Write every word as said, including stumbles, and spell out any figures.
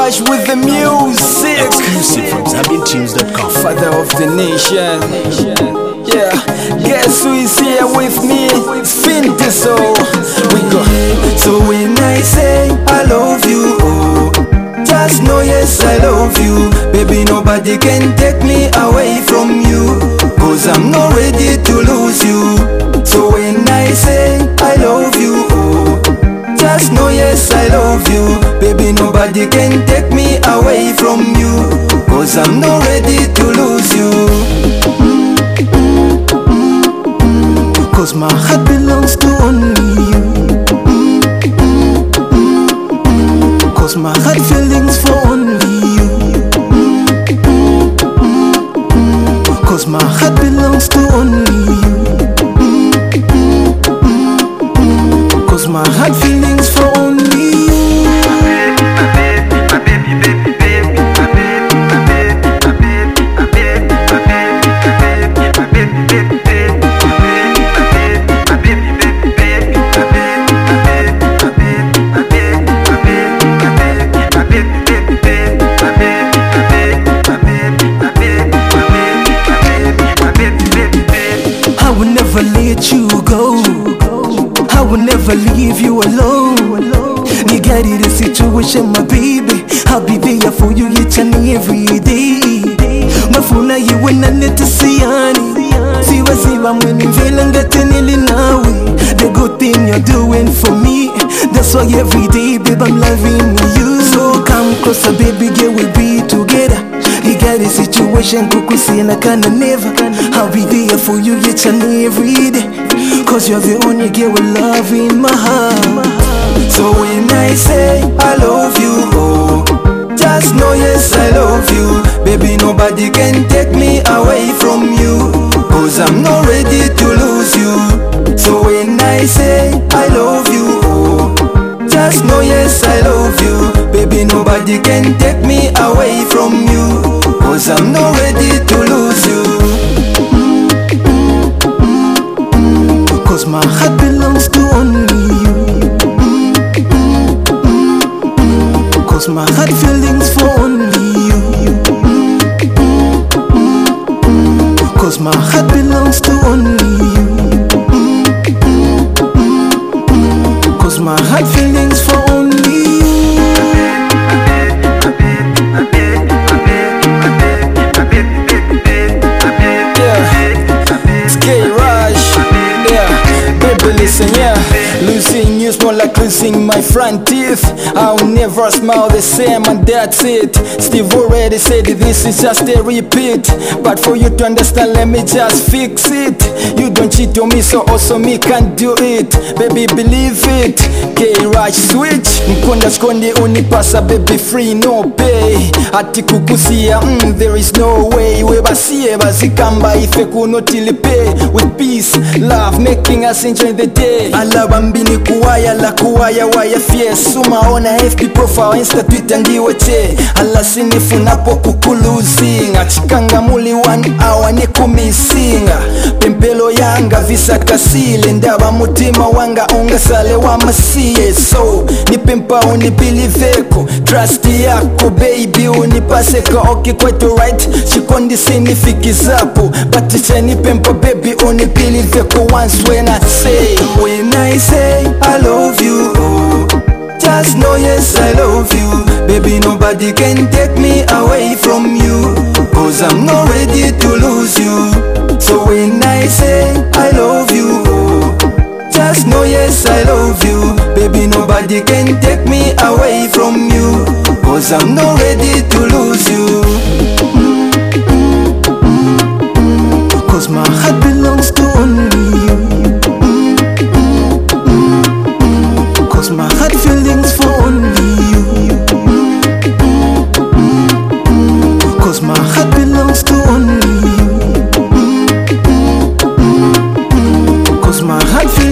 Rush with the music. Exclusive from Zambian Tunes dot com. Father of the nation. Yeah, guess who is here with me? Fin Diesel. We go. So when I say I love you, oh, just know yes I love you. Baby, nobody can take me away from you, cause I'm not ready to lose you. So when I say I love you, oh, just know yes I love you. Baby, nobody can take me away from you, cause I'm not ready to lose you. Cause my heart belongs to only you. Cause my heart feelings for only you. Cause my heart belongs to only you. Cause my heart feelings for only you. I will never let you go. I will never leave you alone. You got it, a situation, my baby. I'll be there for you each and every day. Mafuna you when I need to see honey. See what see I'm winning, feeling getting in now. The good thing you're doing for me, that's why every day, babe, I'm loving you. So come closer, baby girl, we'll be together. You got a situation, kuku sina kana never. I'll be there for you each and every day, cause you're the only girl with love in my heart. So when I say I love you, oh, just know yes I love you. Baby, nobody can take me away from you, cause I'm not ready to lose you. So when I say I love you, oh, just know yes I love you. Baby, nobody can take me away from you, cause I'm not ready to lose you. Cause my heart belongs to only you. Cause my heart feelings for only you. Cause my heart belongs to only you. Cause my heart feelings for only you. Listen, yeah, losing you is more like losing my front teeth. I'll never smile the same and that's it. Steve already said this is just a repeat, but for you to understand, let me just fix it. You don't cheat on me, so also me can't do it. Baby, believe it. K-Rush switch Mkonda skondi unipasa, baby, free no pay. Ati kukusia, mm, there is no way. Webasie bazikamba ife kunotilipe. With peace, love, making us enjoy the day. Alabambini kuwaya la kuwaya waya fie. Sumaona F B profile, Insta, Twitter ndiwe che. Alasinifu napo kukuluzinga. Chikanga muli one hour ni kumisinga. Pempelo yanga visa kasile. Ndaba mutima wanga unga sale wa masiye. So nipempa unipiliveko. Trust yako baby unipaseka. Okay kwetu right. Shikondi sinifikizapo. Batisha nipempa baby unipiliveko. Once when I say When I say I love you, oh, just know yes I love you. Baby, nobody can take me away from you, cause I'm not ready to lose you. So when I say I love you, oh, just know yes I love you. Baby, nobody can take me away from you, cause I'm not ready to lose you. Cause my heart belongs to only you. Cause my heart feelings for only you. Cause my heart belongs to only you. Cause my heart feelings